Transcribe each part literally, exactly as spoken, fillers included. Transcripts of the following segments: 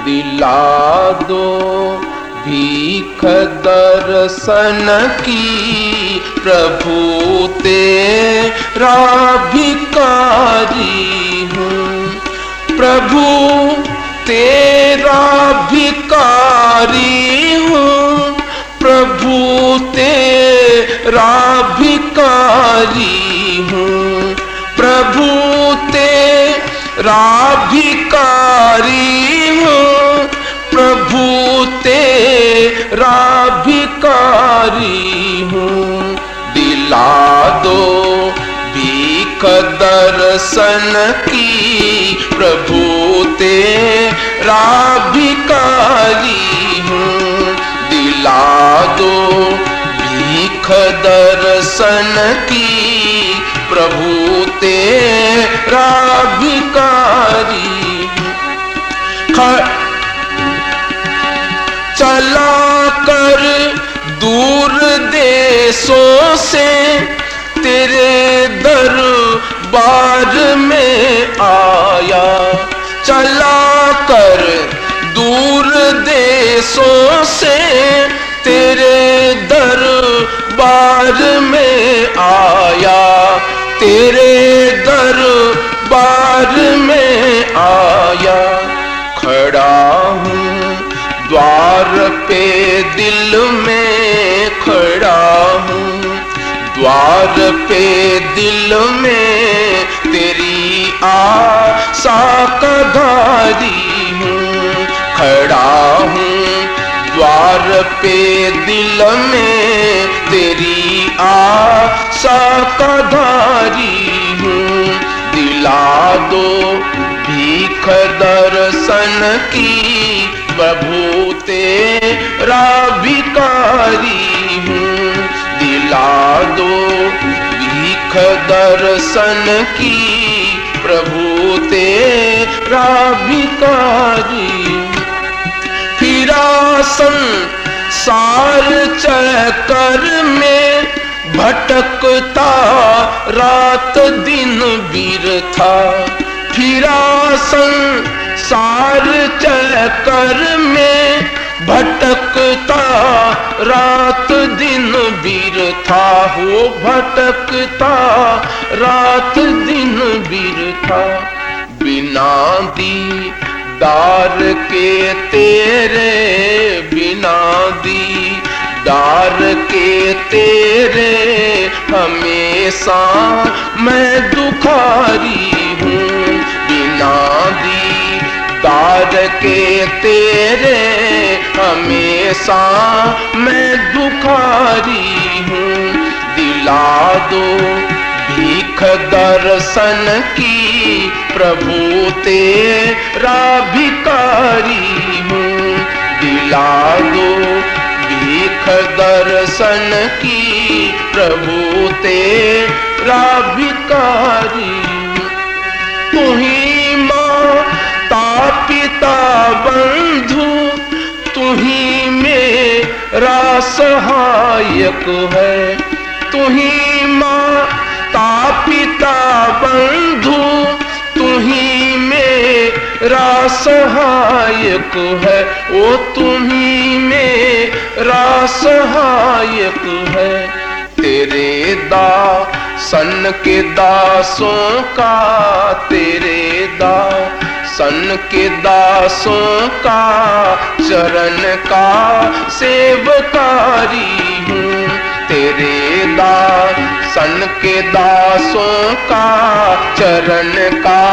दिला दो भीख दर्शन की, प्रभु तेरा भिखारी हूँ। प्रभु तेरा भिखारी हूँ, प्रभु तेरा भिखारी हूँ। प्रभु तेरा भिखारी हूँ, प्रभु तेरा भिखारी हूँ। दिला दो भीख दर्शन की, प्रभु तेरा भिखारी हूँ। दिला दो भीख दर्शन की, प्रभु तेरा भिखारी हूँ। चला कर दूर देशों से तेरे दरबार में आया। चला कर दूर देशों से तेरे दरबार में आया। तेरे दरबार में आया। खड़ा हूँ द्वार पे दिल में, खड़ा हूँ द्वार पे दिल में, तेरी आशा का धारी हूँ। खड़ा हूँ द्वार पे दिल में, तेरी आशा का धारी हूँ। दिला दो भीख दर्शन की, प्रभु तेरा भिखारी हूँ। दिला दो भीख दर्शन की, प्रभु तेरा भिखारी। फिरा संसार चक्कर में भटकता रात दिन बिरथा। फिरा संसार चक्कर में भटकता रात दिन बिरथा। हो भटकता रात दिन बिरथा। बिना दीदार के तेरे, बिना दीदार के तेरे, हमेशा मैं दुखारी हूँ। बिना दीदार के तेरे, हमेशा मैं दुखारी हूँ। दिला दो भीख दर्शन की, प्रभु तेरा भिखारी हूँ। दिला दो भीख दर्शन की, प्रभु तेरा भिखारी। तू ही माता पिता बंधु, तू ही मेरा सहायक है। तू ही माता पिता बंधु, तू ही मेरा सहायक है। ओ तू ही मेरा सहायक है। तेरे दासन के दासों का, तेरे दासन के दासों का, चरण का सेवकारी हूँ। तेरे दासन के दासों का, चरण का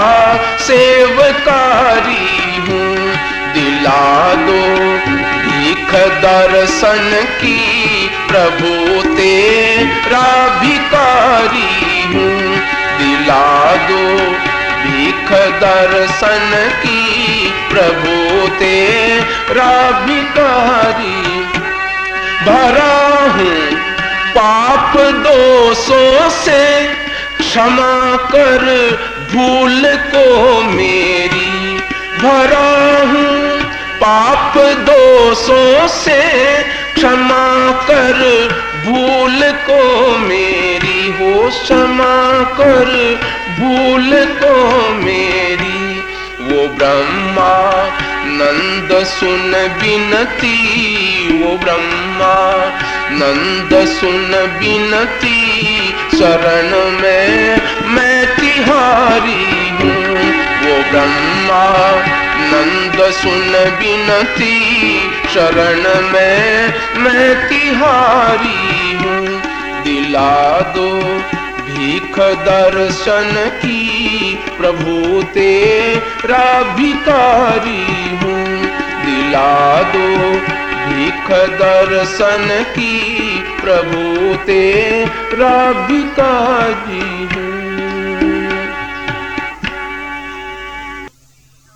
सेवकारी हूँ। दिला दो भीख दर्शन की, प्रभु तेरा भिखारी हूँ। दिला दो भीख दर्शन की, प्रभु तेरा भिखारी। भरा हूँ पाप दोषों से, क्षमा कर भूल को मेरी। भरा हूँ पाप दोषों से, क्षमा कर भूल को मेरी। हो क्षमा कर भूल को मेरी। वो ब्रह्मानंद नंद सुन बिनती वो ब्रह्मा, नंद सुन बिनती शरण में मैं तिहारी हूँ। वो ब्रह्मा नंद सुन बिनती शरण में मैं तिहारी हूँ। दिला दो भीख दर्शन की प्रभु तेरा भिखारी हूँ। दिला दो भीख दर्शन की प्रभु तेरा भिखारी हूँ।